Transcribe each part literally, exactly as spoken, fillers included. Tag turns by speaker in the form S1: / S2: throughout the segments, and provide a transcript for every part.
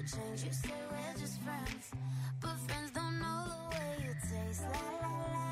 S1: change. You say we're just friends, but friends don't know the way you taste. La la la.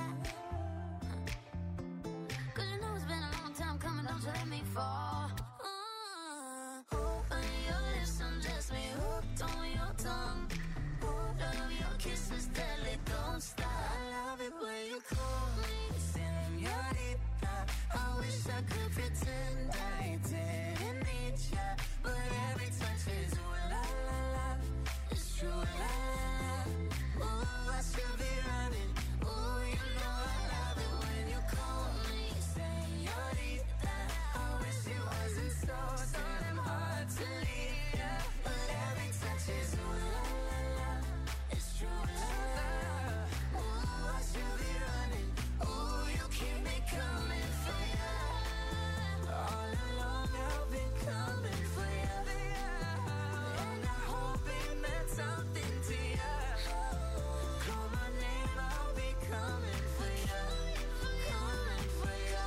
S1: Cause you know it's been a long time coming, don't you let me fall. Uh, on your lips, undress me, hooked on your tongue. Love your kisses, deadly, don't stop. I love it when you call me señorita. I wish I could pretend I didn't need ya, but every touch is ooh la la la. It's true la la la. Ooh, I should be running. Ooh, you know I love it when you call me señorita. I wish it wasn't so so damn hard to leave ya, but every touch is ooh la la la. It's true la la la. Ooh, I should be running. Ooh, you keep me coming for ya. All along I've been coming for ya, and I hope it meant something to ya. Call my name, I'll be coming for ya, coming for ya,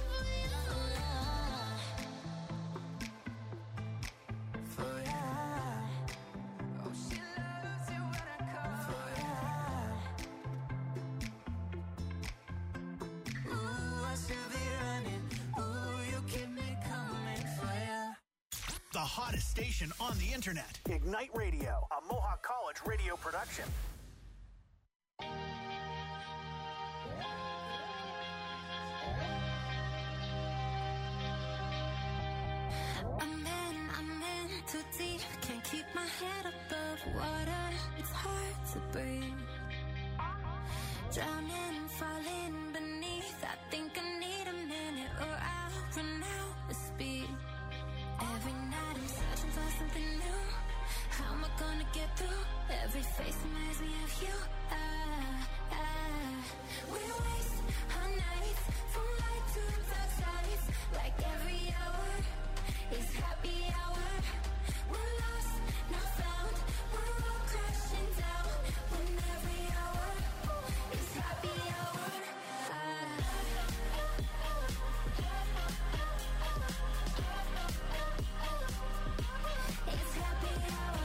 S1: for ya. Oh, she loves it when I call for ya. Ooh, I should be running. Ooh, you keep me coming for ya.
S2: The hottest station on the internet. Ignite Radio, a Mohawk College radio production.
S1: I'm in, I'm in too deep. Can't keep my head above water. It's hard to breathe. Drowning, falling beneath. I think I need a minute or I'll run out of speed. Every night I'm searching for something new. How am I gonna get through? Every face reminds me of you. Ah, ah. We waste our nights from light to dark sides. Like every hour is happy hour. We're lost, not found. We're all crashing down. When every hour is happy hour. It's happy hour.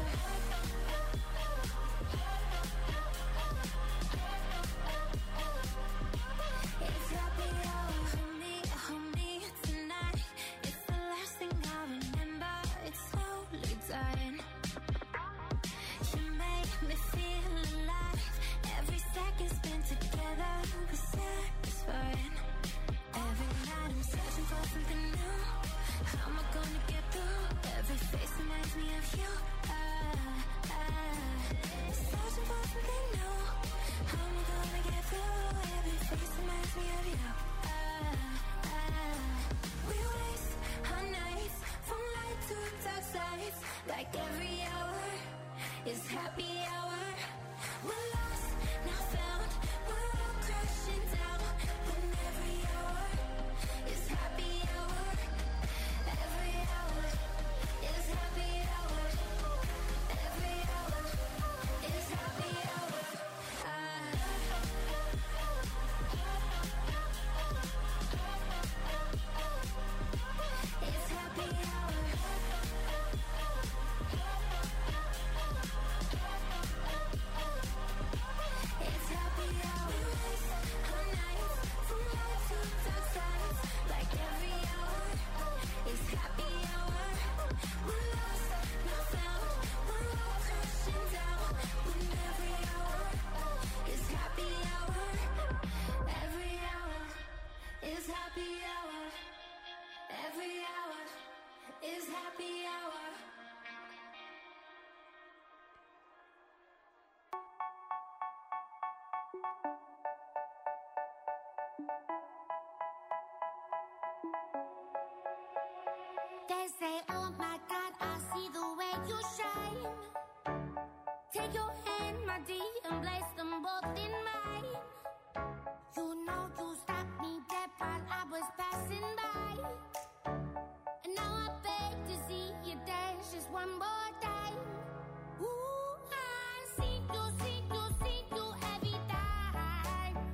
S1: It's happy hour. Hold me, hold me tonight. It's the last thing I remember. It's slowly dying. You make me feel alive. Every second spent together was satisfying. Every night I'm searching for something new. How am I gonna get through? Every face reminds me of you. Ah, ah. Searching for something new. How am I gonna get through? Every face reminds me of you. Ah, ah. We waste our nights from light to dark sides. Like every hour is happy hour. We're lost, not found. We're all crashing down. When every hour is happy hour. Every hour is happy hour. Every hour is happy hour. Ah. It's happy hour. It's happy hour. Our nights from light to dark sides. Like every hour is happy hour. We're lost, not found. We're all crashing down. When every hour is happy hour. Every hour is happy hour. Every hour is happy hour. They say, oh my God, I see the way you shine. Take your hand, my dear, and place them both in mine. You know you stopped me dead while I was passing by. And now I beg to see you dance just one more time. Ooh, I see you, see you, see you every time.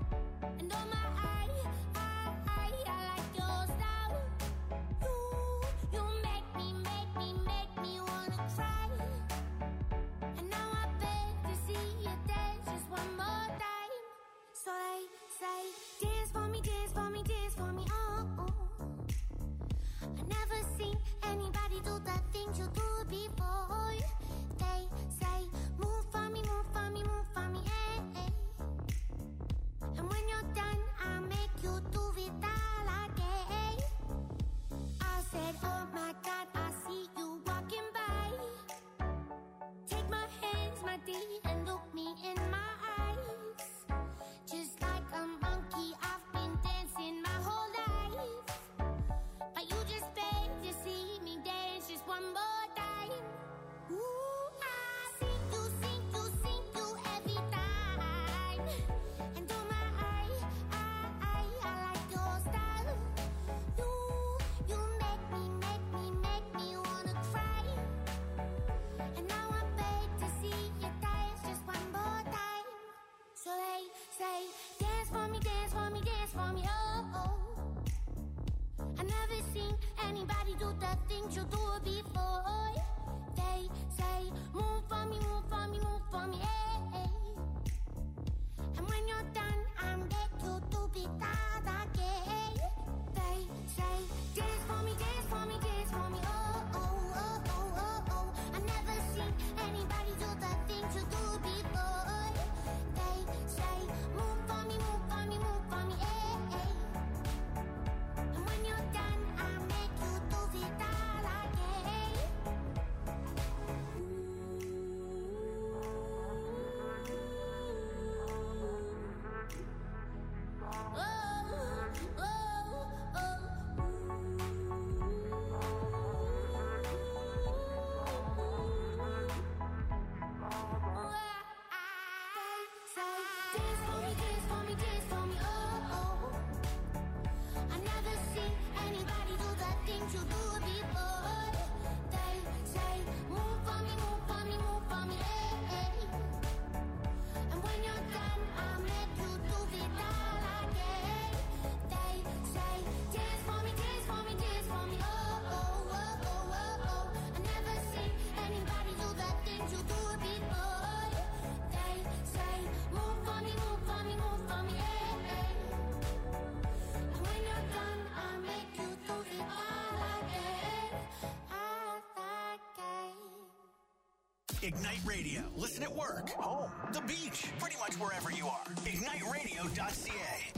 S1: me, dance for me, oh, oh. I never seen anybody do the things you do before. They say, move for me, move for me, move for me, eh, eh. And when you're done, I'll make you do it all again. They say, dance for me, dance for me, dance for me, oh, oh, oh, oh, oh, oh. I never seen anybody do the things you do before. They say, move for me, move for me, move for me, eh, eh. And when you're done, I'll make you do it all again, all again.
S2: Ignite Radio. Listen at work, home, the beach, pretty much wherever you are. ignite radio dot c a.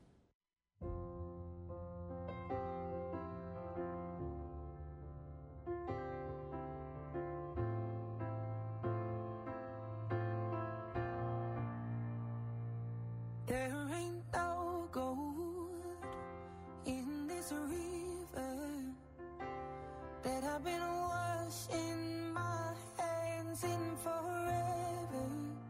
S3: There ain't no gold in this river that I've been washing my hands in forever.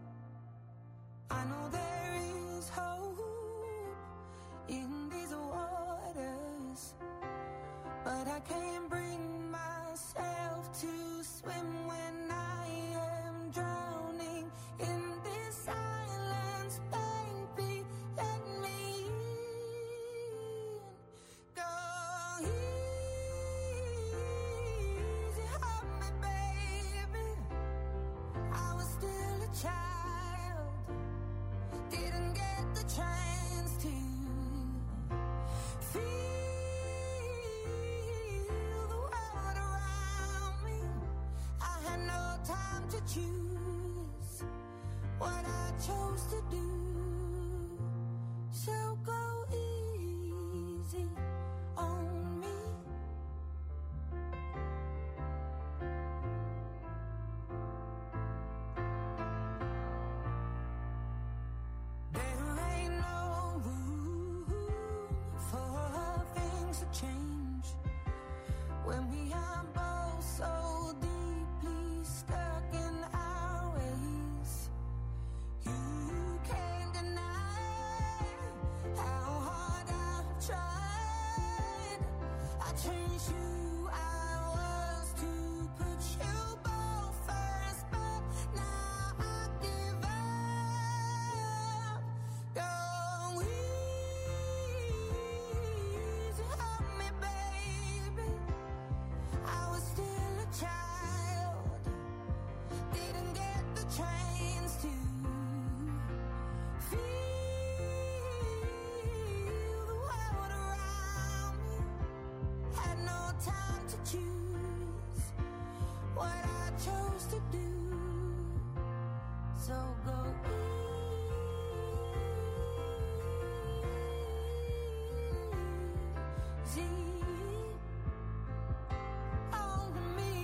S3: I know there is hope in these waters, but I can't bring myself to swim when I am drowning in this silence. Baby, let me in. Go easy on me, baby. I was still a child, didn't get the chance to feel the world around me. I had no time to choose what I chose to do. So go easy on me. There ain't no room for things to change when we are both so deeply stuck in our ways. You can't deny how hard I've tried. I changed who I was to put you both first, but now I give up. Go easy on me, baby. I was still a child, didn't get the chance to feel the world around me. Had no time to choose what I chose to do. So go easy on me.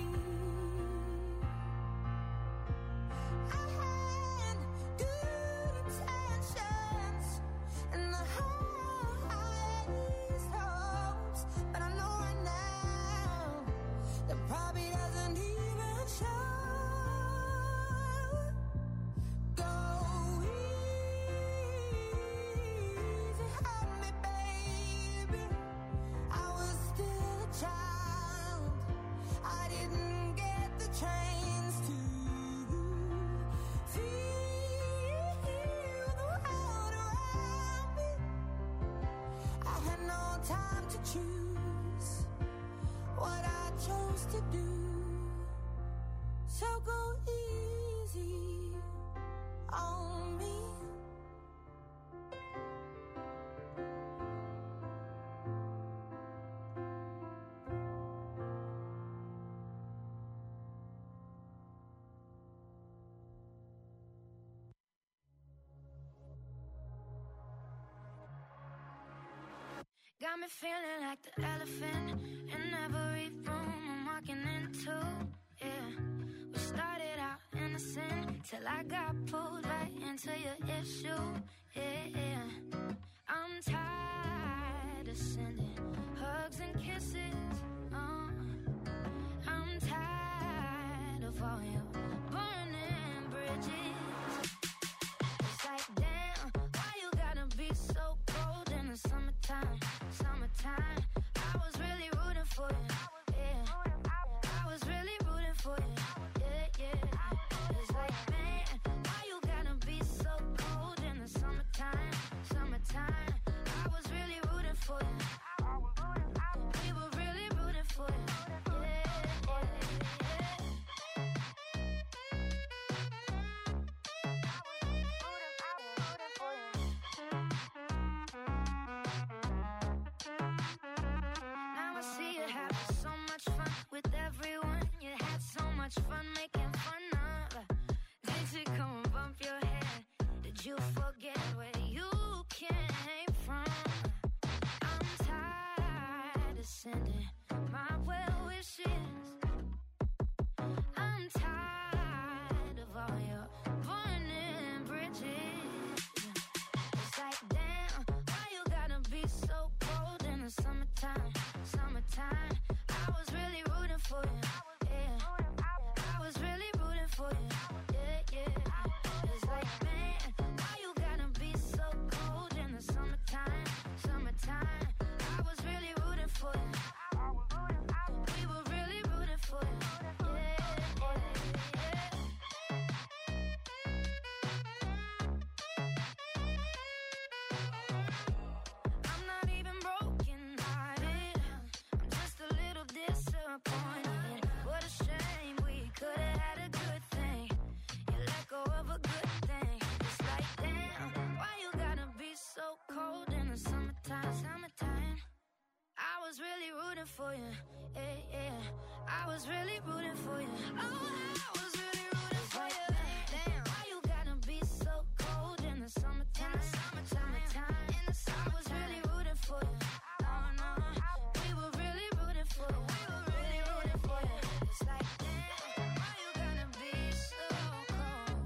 S3: I had good intentions and the highest hopes, but I know right now that probably doesn't even show. Go easy on me, baby. I was still a child, I didn't get the chance to feel the world around me. I had no time to choose what I chose to do. So go easy on me.
S1: Got me feeling like the elephant in every room I'm walking into. Yeah, we started out innocent till I got pulled right into your issue. Yeah, I'm tired of sending hugs and kisses. Uh, I'm tired of all your burning bridges. It's like, damn, why you gotta for you. Yeah, I was really rooting for you. Yeah, yeah. It's like, man, why you gotta be so cold in the summertime? Summertime. I was really rooting for you. We were really rooting for you. Yeah, yeah, yeah. Now I see you having so much fun with everyone. You had so much fun making fun of. Did you come and bump your head? Did you forget where you came from? I'm tired of sending my well wishes. I'm tired of all your burning bridges. It's like, damn, why you gotta be so cold in the summertime? Summertime. I was really rooting for you. Yeah, I was really rooting for you. Yeah, yeah. It's like, man, why you gotta be so cold in the summertime? Summertime. I was really rooting for you. We were really rooting for you. Yeah, yeah, yeah. I'm not even broken hearted. I'm just a little disappointed. What a shame, we could have had a good thing. You let go of a good thing. It's like, damn, why you gotta be so cold in the summertime? Summertime. I was really rooting for you. Yeah, yeah. I was really rooting for you. Oh, I was really rooting for you. Damn, why you gotta be so cold in the summertime? Summertime. In the summer, I was really rooting for you. No, no, we were really rooting for you. We were really rooting for you. It's like, damn, why you gotta be so cold?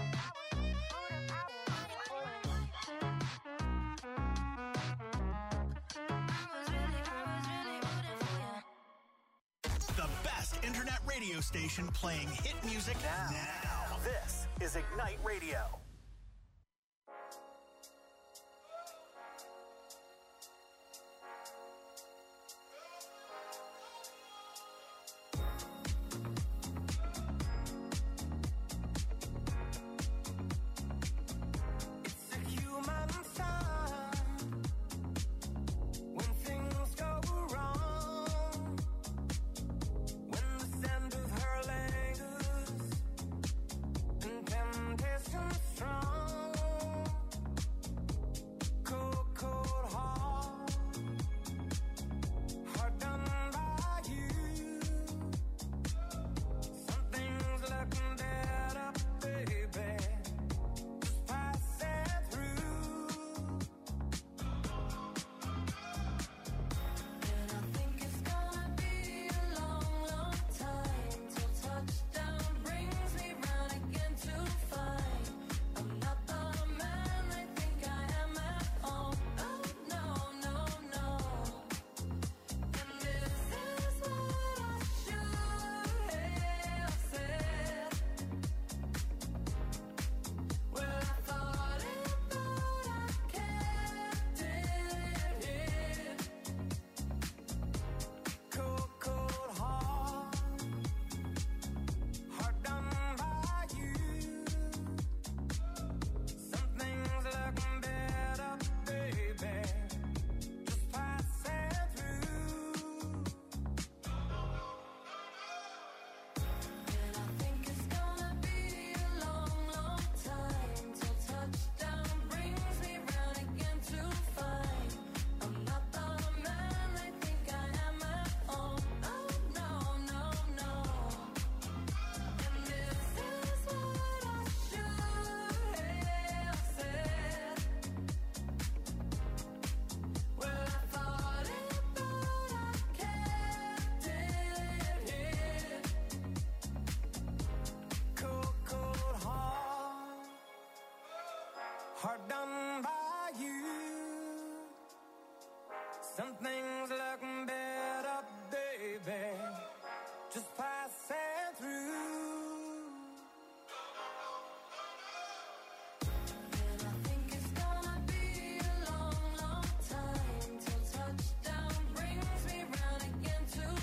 S1: I was really, I was really rooting for you.
S2: The best internet radio station playing hit music now. now. This is Ignite Radio.
S3: It's a human sign when things go wrong, when the scent of her lingers and temptation strong, cold, cold heart, heart done by you. Something's looking better, baby. Just pass it through. And I think it's gonna be a long, long time till touchdown brings me round again to find I'm not the man I think I am at home. Oh no, no, no. And this is what I should have said. Well, I thought it, but I kept it hid. Cold, cold heart, heart done by you. Something's looking better, baby. Just pass it through. And I think it's gonna be a long, long time till touchdown brings me round again to find I'm not the man I think I am at home. Oh no, no, no. And this is what I should have said. Well, I thought it, but I kept it hid. Cold, cold heart, heart done by you. Something's looking better, baby. Just pass it through. And I think it's gonna be a long, long time till touchdown brings me round again to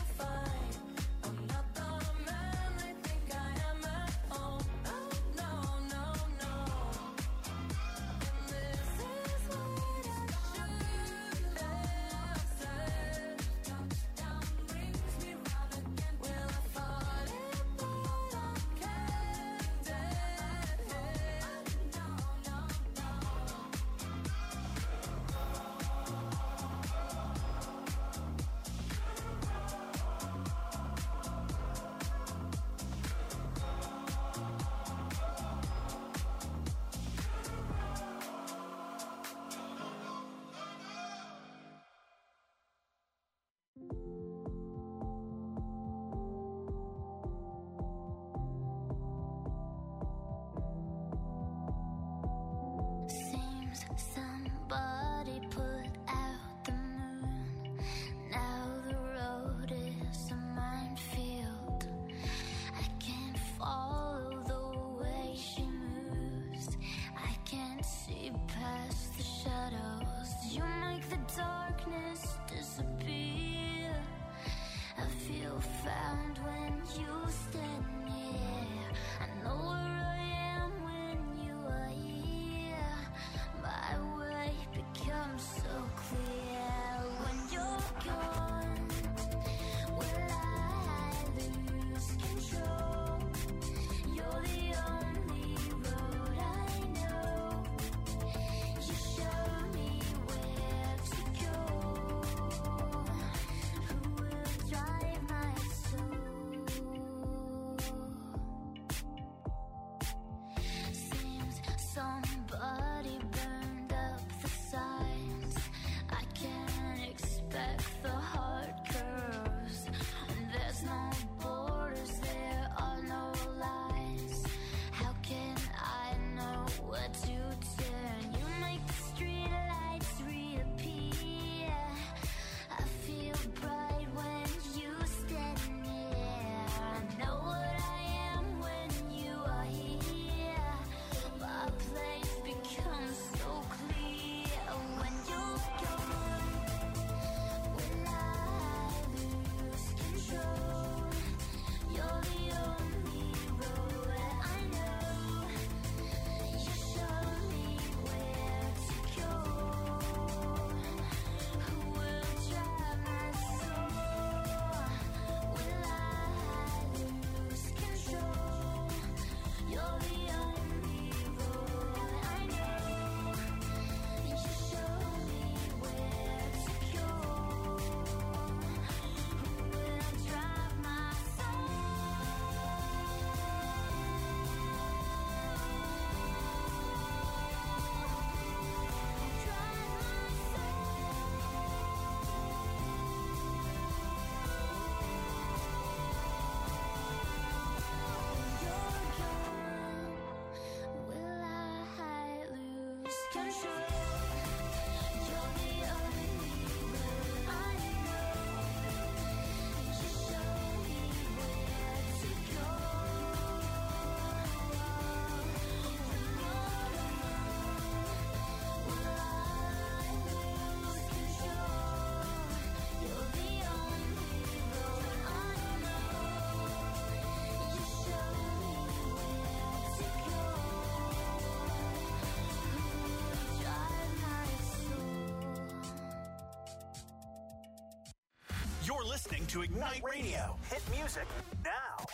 S2: You're listening to Ignite Radio. Hit music now.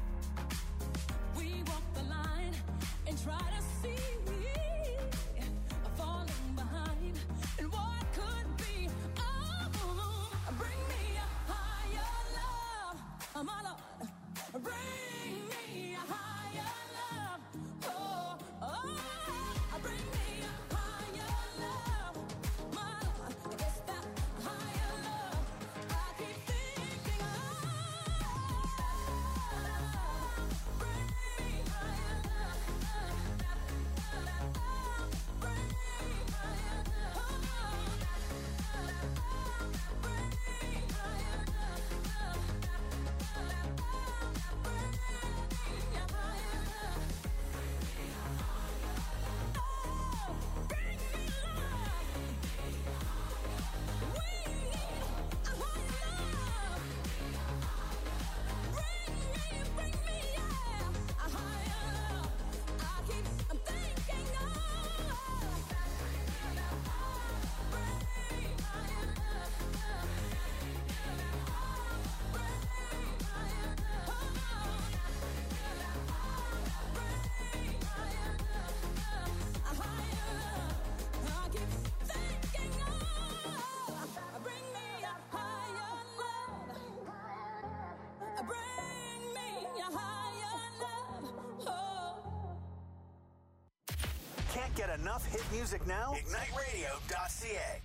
S3: Try to see
S2: get enough hit music now? ignite radio dot c a.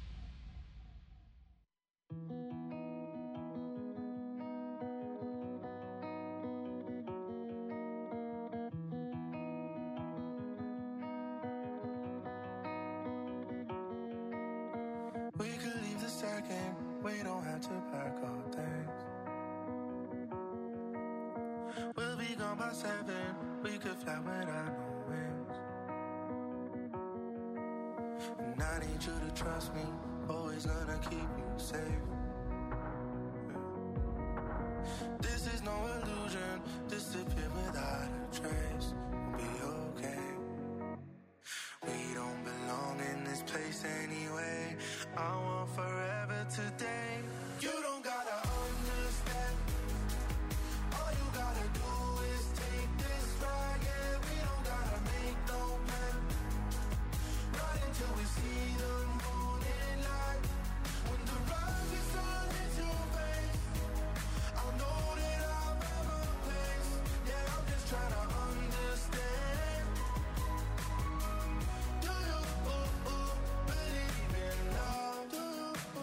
S4: We could leave the second, we don't have to pack all things. We'll be gone by seven, we could fly without no wings. And I need you to trust me, always gonna keep you safe. This is no illusion, disappear without a trace. We'll be okay. We don't belong in this place anyway. I want forever today. You don't gotta understand. All you gotta do is take this ride. Yeah, we don't gotta make no plan. Right until we see the morning light. When the rising sun hits your face, I'll know that I've found my place. Yeah, I'm just trying to understand. Do you uh, uh, believe in love? Do you uh,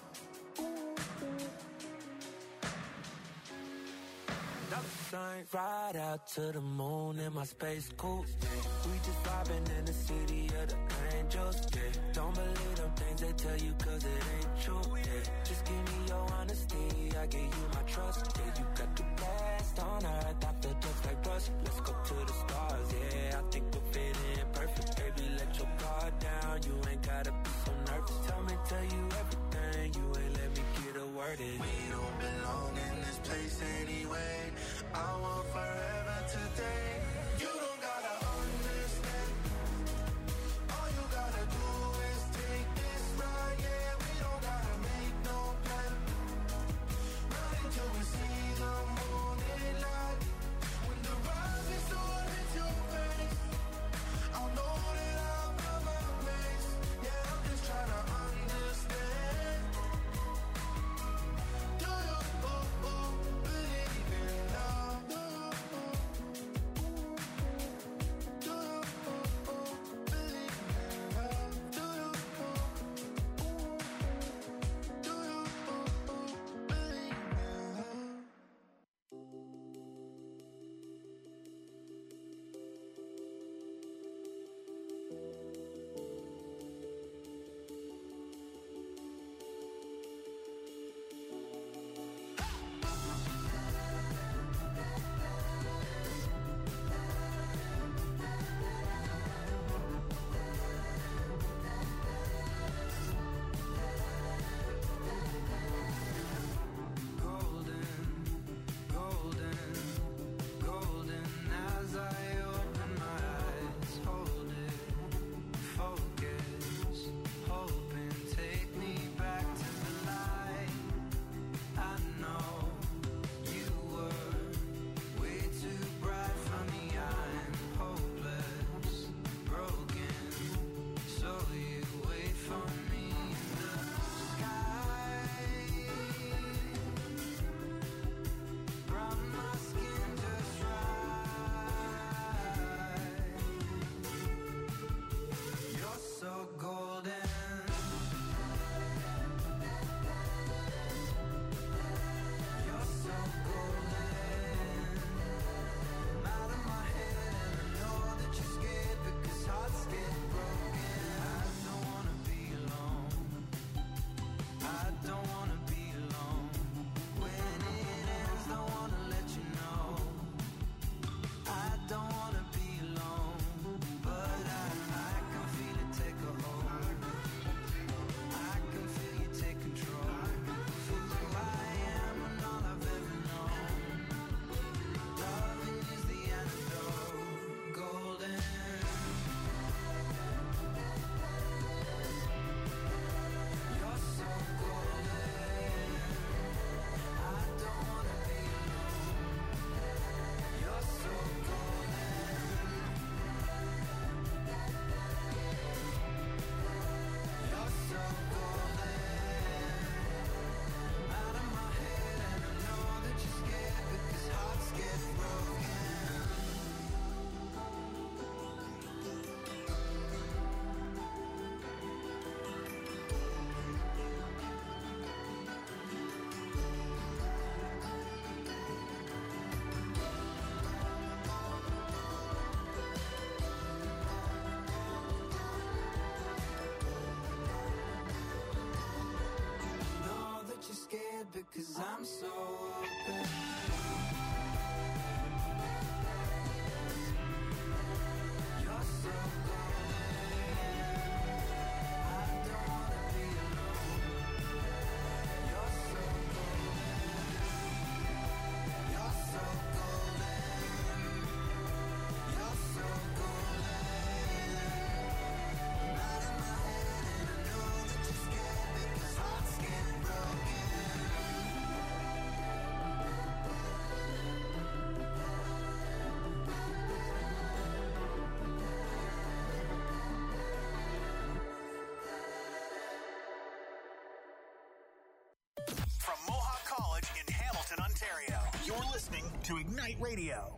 S4: Flying right out to the moon in my space coupe. We just vibing in the city of the angels. Yeah. Don't believe them things they tell you cause it ain't true. Yeah. Just give me your honesty, I give you my trust. Yeah, you got the best on earth, I feel just like Russ. Let's go to the stars, yeah, I think we'll fit in perfect. Baby, let your guard down, you ain't gotta be so nervous. Tell me, tell you everything, you ain't let me get a word in. We don't belong in this place anyway. I want forever today. You don't gotta understand. All you gotta do is take this ride. Yeah, we don't gotta make no plan. Right until we see the morning light. When the rising sun hits your face, I'll know that I've found my place. I'm so open. You're so golden. I don't wanna be alone. You're so golden. You're so golden. You're so golden. Not in my head, and I know that you're scared because hearts get broken.
S2: From Mohawk College in Hamilton, Ontario, you're listening to Ignite Radio.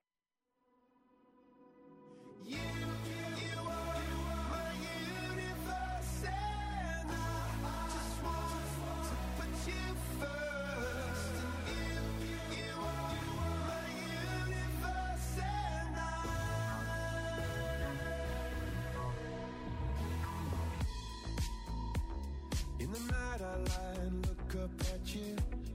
S4: You, you are my universe, and I just want to put you first. You, you are my universe, and I. In the night I lie and look up at you.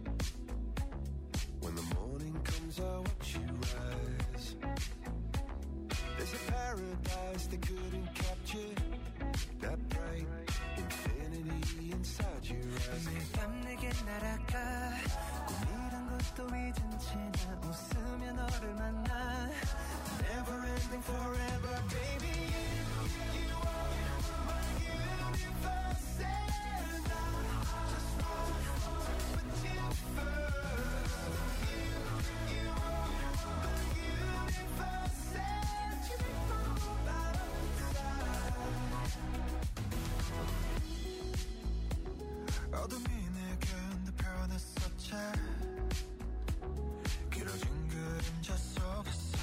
S4: When the morning comes I watch you rise. There's a paradise they couldn't capture. That bright infinity inside your eyes. 매일 밤 내게 날아가 꿈이란 것도 잊은 채 나 웃으며 너를 만나. Never ending forever baby. You, you are my universe and I just want to put you first. You, you are my universe and you make my whole light up inside. 어둠이 내겐 더 변했었지. 길어진 그림자 속에서.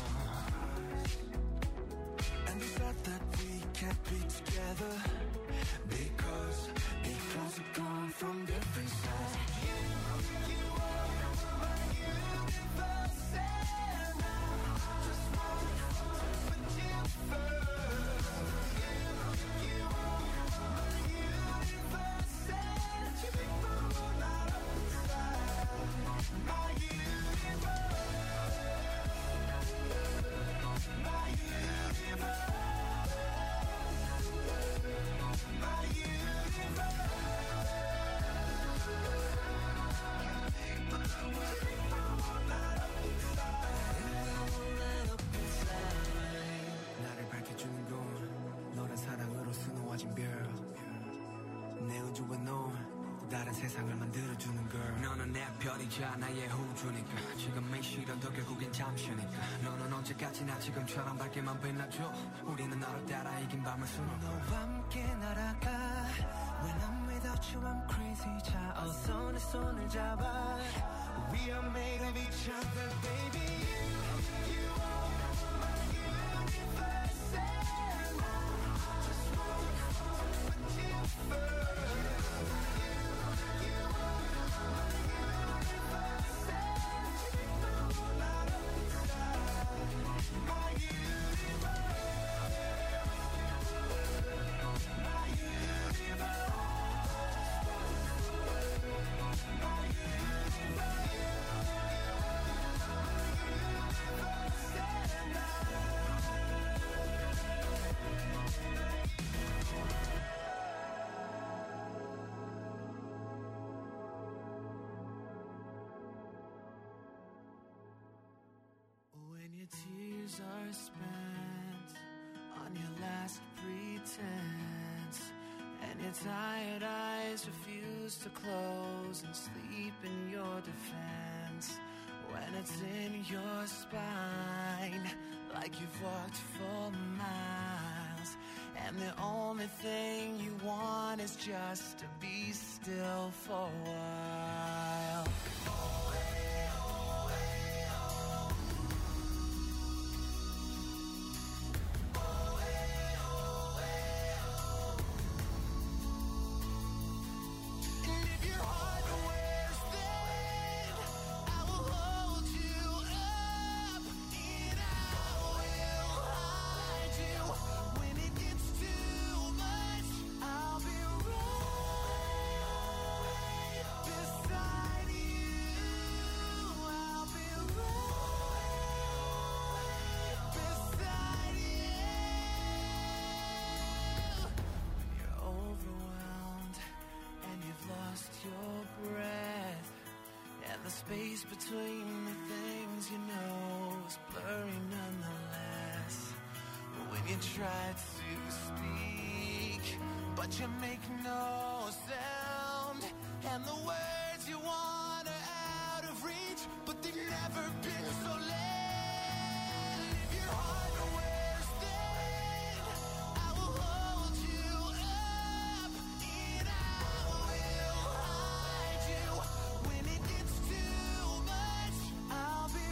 S4: And you said that we can't be together because peoples have gone from different sides. You, you are my universe and I just want to put you first. You, you are my universe and you make my whole light up inside. My universe, my universe, my universe. 나를 밝혀주는 건 너란 사랑으로 수놓아진 별. 내 우주와 너 다른 세상을 만들어주는 걸. 너는 내 별이자 나의 호주니까. 지금이 싫어도 결국엔 잠시니까. 너는 언제까지나 지금처럼 밝게만 빛나줘. 우리는 너를 따라 이긴 밤을 수놓아. 너와 함께 날아가. When I'm without you I'm crazy. 자 어서 내 손을 잡아. We are made of each other baby. You, you are my universe and I just want to put you first. You, you are my universe and you make my whole light up inside. My universe, my universe, my universe. When your tears are spent on your last pretense, and your tired eyes refuse to close and sleep in your defense, when it's in your spine like you've walked for miles, and the only thing you want is just to be still for a while. And if your heart wears thin, I will hold you up, and I will hide you. When it gets too much, I'll be right beside you. space between the things you know is blurry nonetheless. When you try to speak, but you make no sound, and the words you want are out of reach, but they've never been so late. If your heart wears thin, I will hold you up, and I will hide you. When it gets too much, I'll be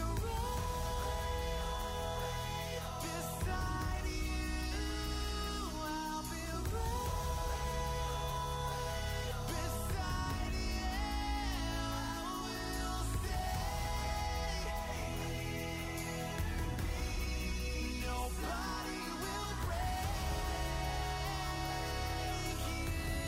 S4: right beside you. I'll be right beside you. I will stay. Nobody will break you.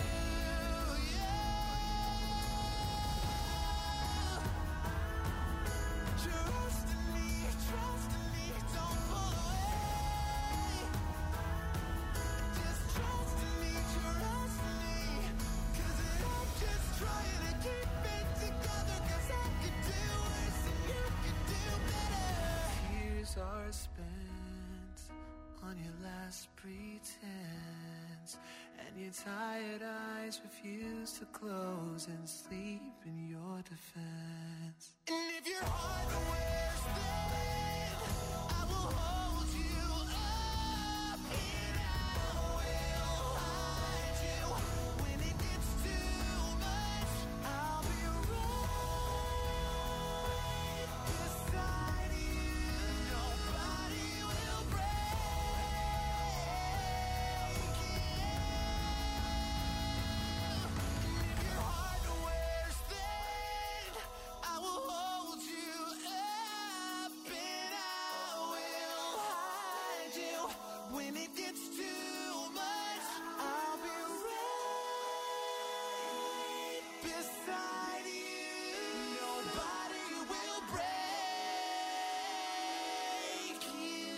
S4: Trust in me, trust in me, don't pull away. Just trust in me, trust in me, 'cause I'm just trying to keep it together, 'cause I could do worse and you could do better. Tears are spent on your last pretense, and your tired eyes refuse to close and sleep in your defense. And if your heart wears thin, I will hold you up, and I will hide you. When it gets too much, I'll be right beside you. Nobody will break you. If your heart wears thin, I will hold you up, and I will hide you. When it gets too much, I'll be right beside you. Nobody will break you.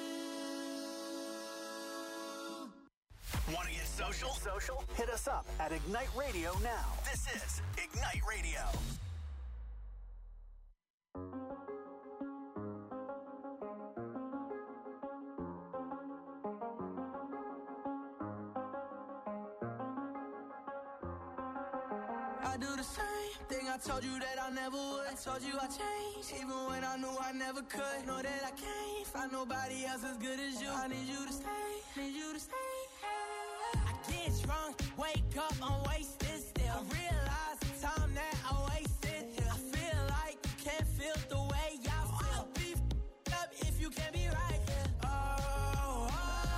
S2: Want to get social? Social? Hit us up at Ignite Radio now. This is Ignite Radio.
S4: I do the same thing I told you that I never would. I told you I changed, even when I knew I never could. Know that I can't find nobody else as good as you. I need you to stay, need you to stay. I get drunk, wake up, I'm wasted still. I realize the time that I wasted here. I feel like you can't feel the way I feel. I'll be f***ed up if you can't be right here. Oh, oh,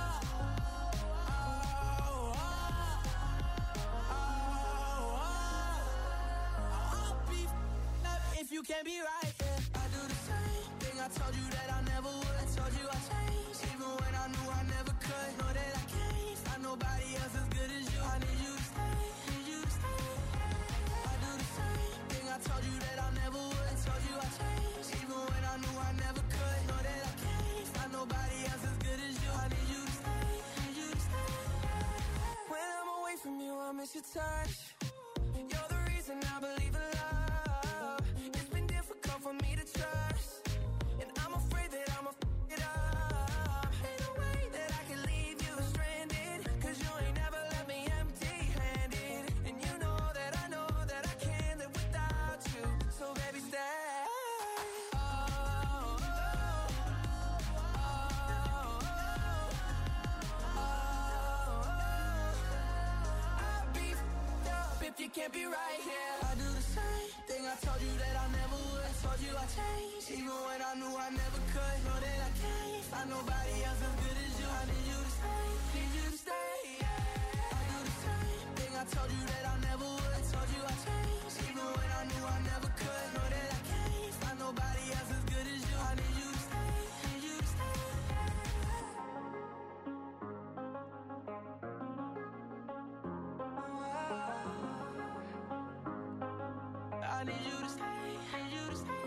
S4: oh, oh, oh, oh. I'll be f***ed up if you can't be right here. I do the same thing I told you that I never would. I told you I changed, even when I knew I never could. Know that I can't find nobody else as good as you. I need you to stay, need you to stay. I do the same thing I told you that I never would. I told you I changed, even when I knew I never could. Know that I can't find nobody else as good as you. I need you to stay, need you to stay. When I'm away from you, I miss your touch. You're the reason I believe in love. It's been difficult for me to trust, and I'm afraid that I'ma f*** it up. Ain't no way that I can leave you stranded, 'cause you ain't never left me empty-handed. And you know that I know that I can't live without you. So baby, stay. Oh, oh, oh, oh, oh. I'll be f***ed up if you can't be right here. I do the same thing I told you that I never would. I told you I changed, even when I knew I never could. Know that I can't find nobody else as good as you. I need you to stay, need you to stay. I do the same thing I told you that I never would. I told you I changed, even when I knew I never could. Know that I can't find nobody else as good as you. I need you to stay, need you to stay. I need you to stay, need you to stay.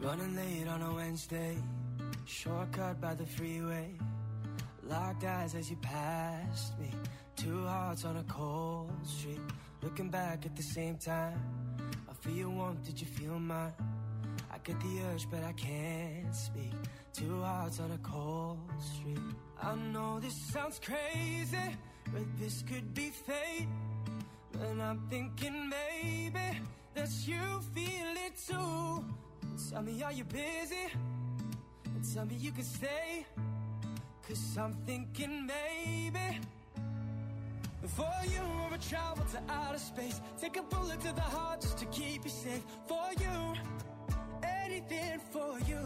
S4: Running late on a Wednesday, shortcut by the freeway. Locked eyes as you passed me. Two hearts on a cold street. Looking back at the same time. I feel your warmth, did you feel mine? I get the urge, but I can't speak. Two hearts on a cold street. I know this sounds crazy, but this could be fate. And I'm thinking maybe that you feel it too. Tell me, are you busy? Tell me you can stay. Cause I'm thinking maybe for you I would travel to outer space. Take a bullet to the heart just to keep you safe. For you, anything for you.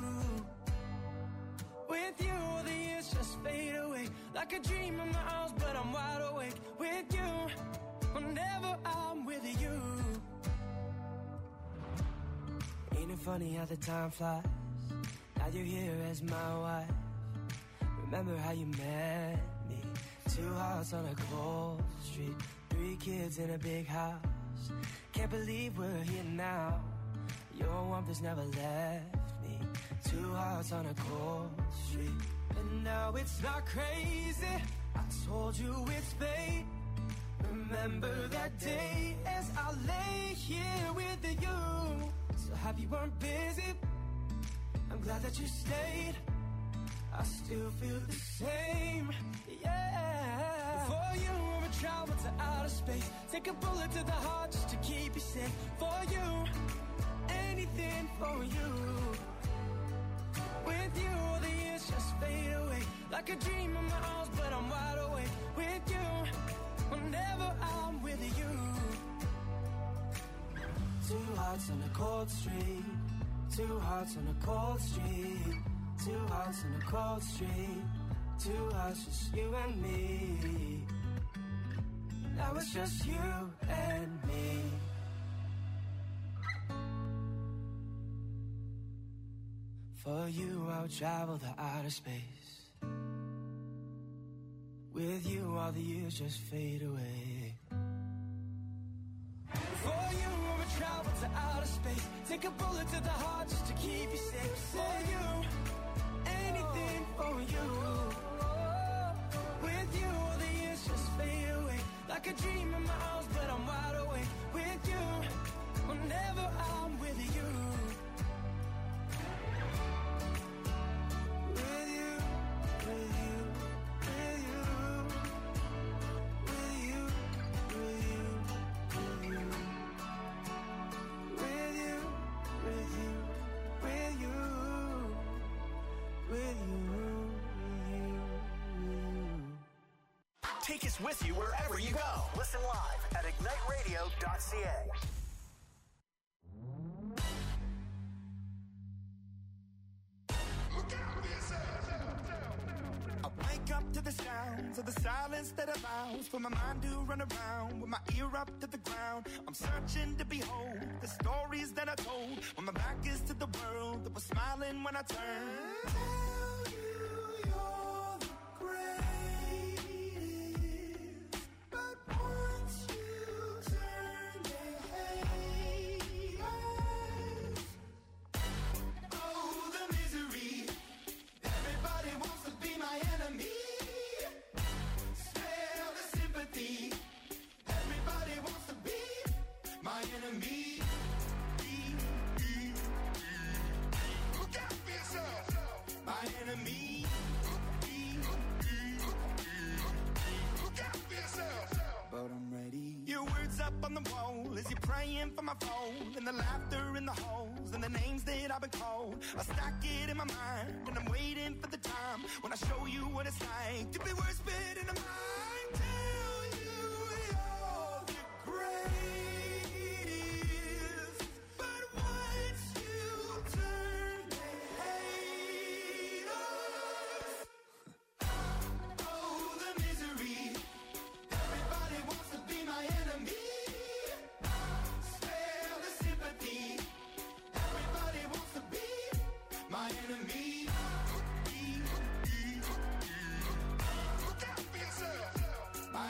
S4: With you, the years just fade away. Like a dream in my arms, but I'm wide awake. With you, whenever I'm with you. Ain't it funny how the time flies? Now you're here as my wife. Remember how you met me? Two hearts on a cold street. Three kids in a big house. Can't believe we're here now. Your warmth has never left me. Two hearts on a cold street. And now it's not crazy. I told you it's fate. Remember that day as I lay here with you. So happy you weren't busy. I'm glad that you stayed. I still feel the same, yeah. For you, I would travel to outer space. Take a bullet to the heart just to keep you safe. For you, anything for you. With you, the years just fade away. Like a dream in my arms, but I'm wide awake. With you, whenever I'm with you. Two hearts on a cold street. Two hearts on a cold street. Two hearts on a cold street. Two hearts, just you and me. Now it's just you and me. For you, I would travel to outer space. With you, all the years just fade away. For you, I would travel to outer space. Take a bullet to the heart just to keep you safe. For you, anything for you. With you, all the years just fade away. Like a dream in my arms, but I'm wide awake. With you, whenever I'm with you. With you, with you, with you. With you, with you, with you. With you, with you, with you. With you, with you.
S2: Take us with you wherever you go. Listen live at ignite radio dot c a.
S5: I wake up to the sounds of the silence that allows for my mind to run around with my ear up to the ground. I'm searching to behold the stories that I told when my back is to the world that was smiling when I turned. Tell you you're the greatest, but once you turn, they hate us. Oh, the misery. Everybody wants to be my enemy. Spare the sympathy. Everybody wants to be my enemy. Look out for yourself. My enemy. Look out for yourself. But I'm ready. Your words up on the wall as you're praying for my phone. And the laughter in the halls and the names that I've been called. I stack it in my mind and I'm waiting for the time when I show you what it's like to be worse fit in a mind. Tell you you're the greatest, but once you turn, they hate us. Oh, the misery. Everybody wants to be my enemy. Spare the sympathy. Everybody wants to be my enemy. Look out for yourself. My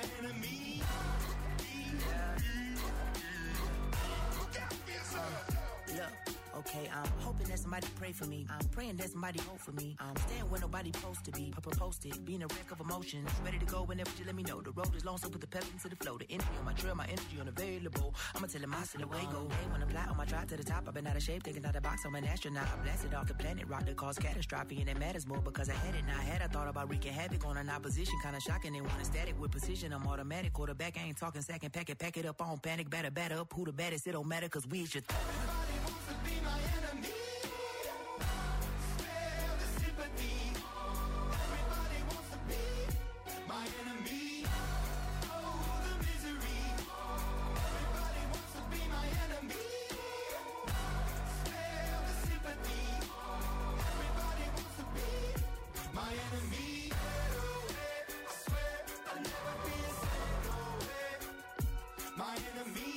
S6: somebody pray for me. I'm praying that somebody hope for me. I'm staying where nobody supposed to be. Up and posted, being a wreck of emotions. Ready to go whenever you let me know. The road is long, so put the pep into the flow. The energy on my trail, my energy unavailable. I'ma tell him I see the way go. Hey, when I'm fly on my drive to the top, I've been out of shape, thinking out the box. I'm an astronaut. I blasted off the planet, rock that caused catastrophe, and it matters more because I had it. Now I had I thought about wreaking havoc on an opposition, kinda shocking. They want a static with precision. I'm automatic, quarterback. I ain't talking second pack it, pack it up on panic, batter, batter up. Who the baddest? It don't matter, cause we should.
S5: Everybody wants to be my enemy. Spare the sympathy. Everybody wants to be my enemy. Oh, the misery. Everybody wants to be my enemy. Spare the sympathy. Everybody wants to be my enemy. I swear I'll never be a single way. My enemy.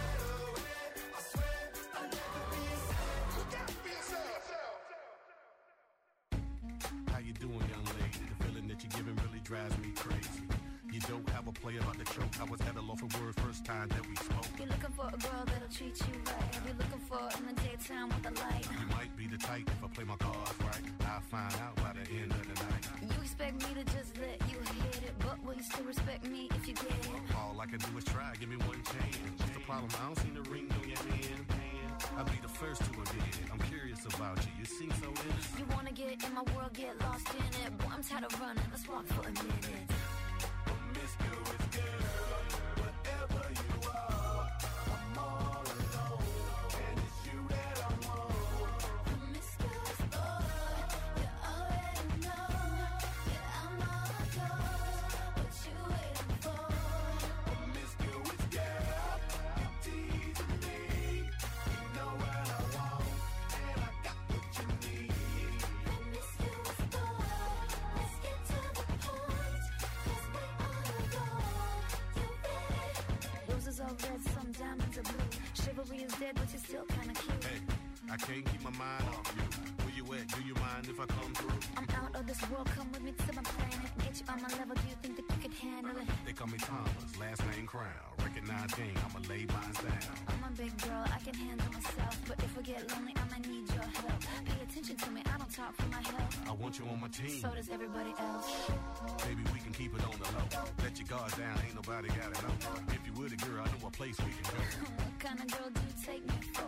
S7: How you doing, young lady? The feeling that you're giving really drives me crazy. You don't have a play about the choke. I was at a loss for words first time that we spoke.
S1: You're looking for a girl that'll treat you right. You're looking for in the daytime with a light.
S7: You might be the type if I play my cards right. I'll find out by the end of the night.
S1: You expect me to just let you hit it, but will you still respect me if you get it?
S7: All I can do is try, give me one chance. What's the problem? I don't see the ring on your hand. I'll be the first to admit it. I'm curious about you. You seem so innocent.
S1: You wanna get in my world, get lost in it. Boy, I'm tired of running. Let's walk for a minute.
S5: Promiscuous girl, whatever you are, I'm all alone, and it's you that I want.
S1: Promiscuous boy, you already know. Yeah, I'm all yours. What you waiting for?
S5: Promiscuous girl, you're teasing me. You know what I want, and I got what you need.
S1: Promiscuous boy, let's get to the point. 'Cause we on a roll. You ready? Roses are red, some diamonds are blue. Chivalry is dead, but you're still kinda cute.
S7: Hey, I can't keep my mind off you. Where you at? Do you mind if I come through?
S1: I'm out of this world, come with me to my planet. Get you on my level, do you think that you could handle it?
S7: They call me Thomas, last name Crown. Recognize game, I'ma lay mine down.
S1: I'm a big girl, I can handle myself. But if I get lonely, I might need your help. Pay attention to me, I don't talk for my health.
S7: I want you on my team.
S1: So does everybody else.
S7: Baby, we can keep it on the low. Let your guard down, ain't nobody gotta know. If you were the girl, I know a place we can go.
S1: What kind of girl do you take me for?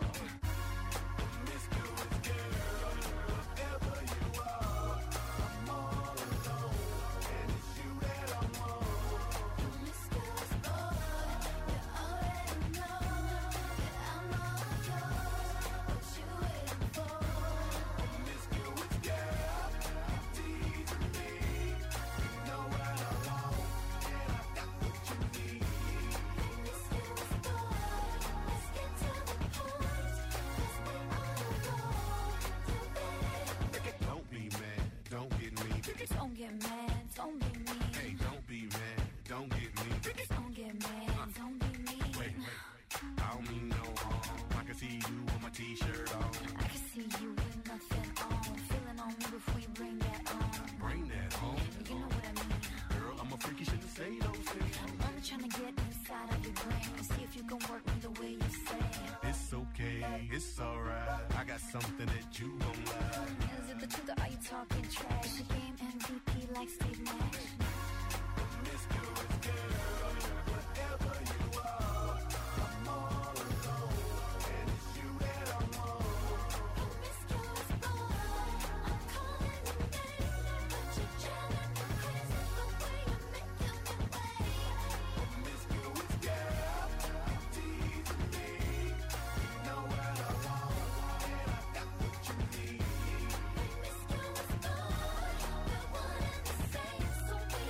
S5: Promiscuous girl, whatever you are, I'm all alone, and it's you that I want.
S1: Promiscuous boy, you already know. Yeah, I'm all yours. What you waiting for?
S5: Promiscuous girl, you're teasing me. You know what I want, and I got what you need.
S1: Promiscuous boy, let's get to the point. 'Cause we on a roll. You ready?
S7: Don't be mad, don't get me.
S1: Don't get mad, don't be mean.
S7: Hey, don't be mad, don't get me.
S1: Don't get mad, don't be mean.
S7: Wait, wait, I don't mean no harm. I can see you with my t-shirt on.
S1: I can see you with nothing on. Feeling on me before you bring that on.
S7: Bring that home.
S1: You know what I mean.
S7: Girl, I'm a freaky, shouldn't say those things.
S1: I'm only trying to get inside of your brain and see if you can work me the way you say.
S7: It's okay, it's alright. I got something that you gon' like.
S1: Is it the truth or are you talking trash? The game M V P like Steve Nash.
S5: Promiscuous girl, whatever you are, I'm all alone, and it's you that I want.
S1: Promiscuous boy, I'm calling your name, but you're driving me crazy the way you're making me wait.
S5: Promiscuous girl, you're teasing me. You know what I want, and I got what you need.
S1: Promiscuous boy, we're one and the same, so we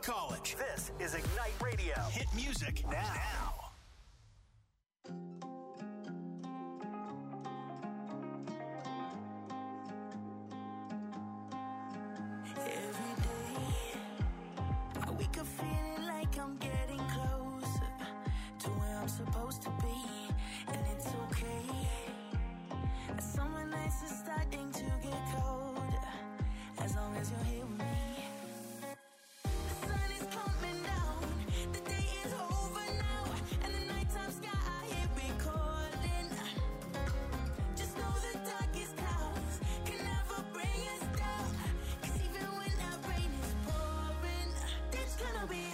S2: college. This is Ignite Radio. Hit music now. now.
S8: Every day, I wake up feeling like I'm getting closer to where I'm supposed to be, and it's okay. Summer nights are starting to get colder, as long as you're here with me. The sun is coming down, the day is over now, and the nighttime sky I hear it calling. Just know the darkest clouds can never bring us down, 'cause even when that rain is pouring, it's gonna be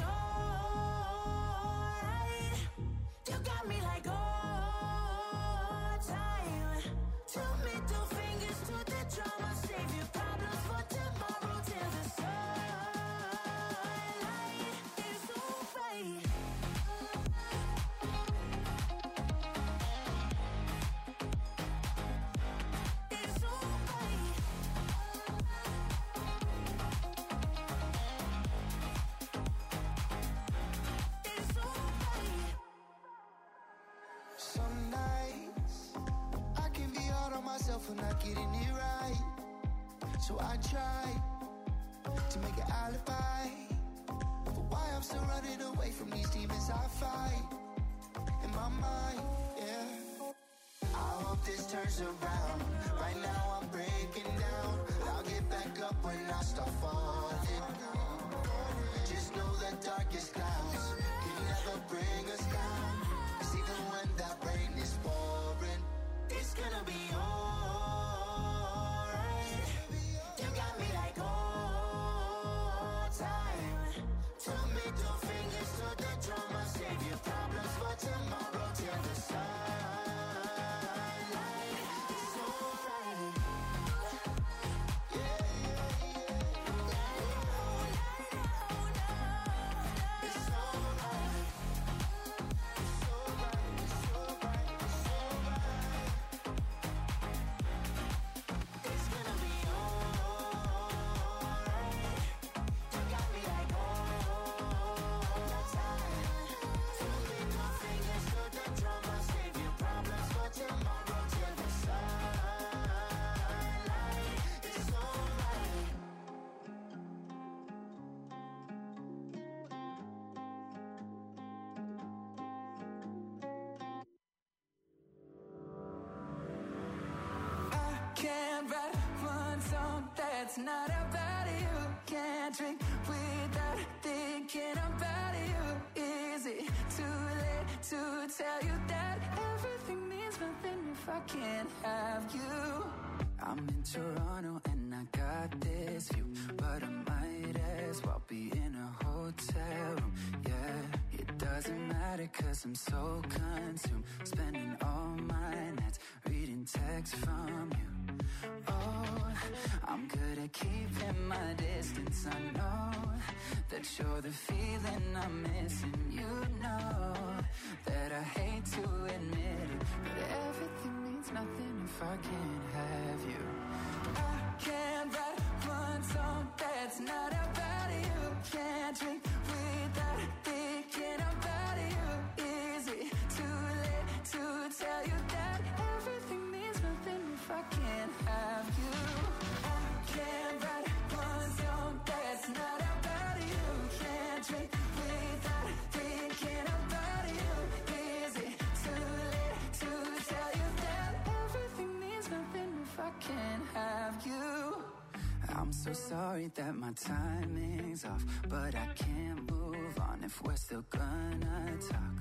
S8: alright. You got me like all time. Two middle fingers to the drama, save your problems for tomorrow till the sunlight is alright. It's alright. It's alright.
S5: Some nights I can be hard on myself for not getting it right. So I try to make an alibi for why I'm still running away from these demons I fight in my mind, yeah. I hope this turns around. Right now I'm breaking down. I'll get back up when I start falling. Just know the darkest clouds can never bring us down, 'cause even when that rain is pouring, it's gonna be alright. You got me like all time. Two middle fingers to the drama, save your problems for tomorrow till the sunlight is alright. Yeah, yeah, yeah. It's alright. It's alright. It's alright. It's alright. It's gonna be alright. You got me like all time. Two middle fingers to the drama, save your problems for tomorrow till the sunlight is alright.
S8: I can't write one song that's not about you. Can't drink without thinking about you. Is it too late to tell you that everything means nothing if I can't have you? I'm in Toronto and I got this view, but I might as well be in a hotel room. Yeah, it doesn't matter 'cause I'm so consumed, spending all my nights reading texts from you. Oh, I'm good at keeping my distance. I know that you're the feeling I'm missing. You know that I hate to admit it, but everything means nothing if I can't have you. I can't write one song that's not about you. Can't drink without thinking about you. Is it too late to tell you that everything means nothing if I can't have you? I can't write one song that's not about you. Can't drink without thinking about you. Is it too late to tell you that everything means nothing if I can't have you? I'm so sorry that my timing's off, but I can't move on if we're still gonna talk.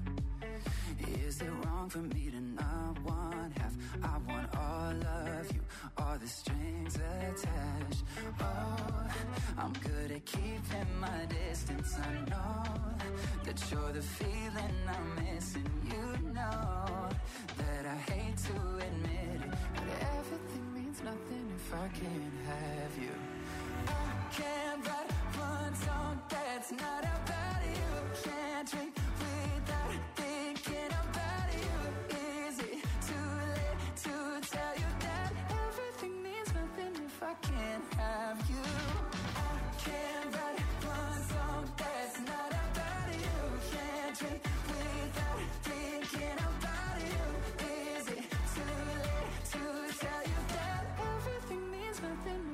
S8: Is it wrong for me to not want half? I want all of you, all the strings attached. Oh, I'm good at keeping my distance. I know that you're the feeling I'm missing. You know that I hate to admit it, but everything means nothing if I can't have you. I can't write one song that's not about you. Can't drink without thinking about you. Is it too late to tell you that everything means nothing if I can't have you? I can't write one song that's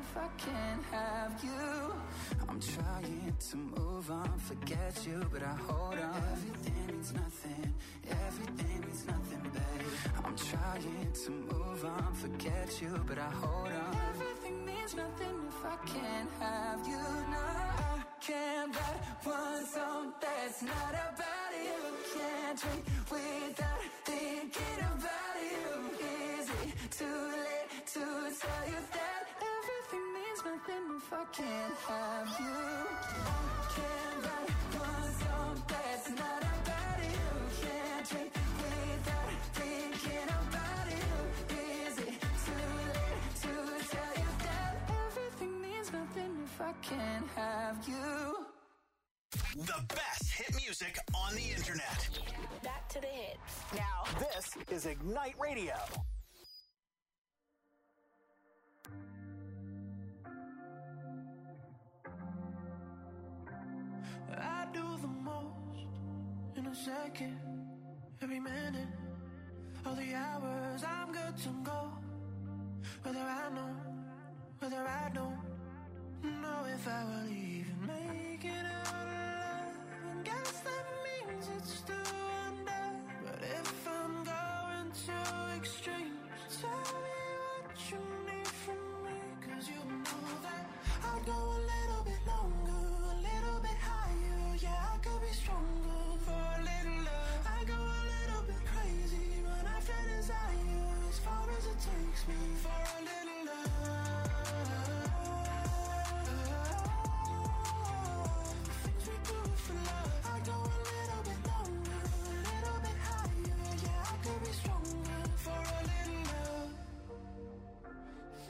S8: if I can't have you. I'm trying to move on, forget you, but I hold on. Everything means nothing, everything means nothing, babe. I'm trying to move on, forget you, but I hold on. Everything means nothing if I can't have you. No, I can't write one song that's not about you. Can't drink without thinking about you. Is it too late to tell you that everything means nothing if I can't have you? I can't write one song that's not about you. Can't drink without thinking about you. Is it too late to tell you that everything means nothing if I can't have you?
S2: The best hit music on the internet.
S9: Back to the hits.
S2: Now, this is Ignite Radio.
S4: I do the most in a second, every minute, all the hours I'm good to go. Whether I know, whether I don't know if I will even make it out alive. And guess that means it's still under. But if I'm going to extremes, tell me what you need from me. Cause you know that I'll go a little bit longer, a little bit higher. Yeah, I could be stronger for a little love. I go a little bit crazy when I feel desire, as far as it takes me for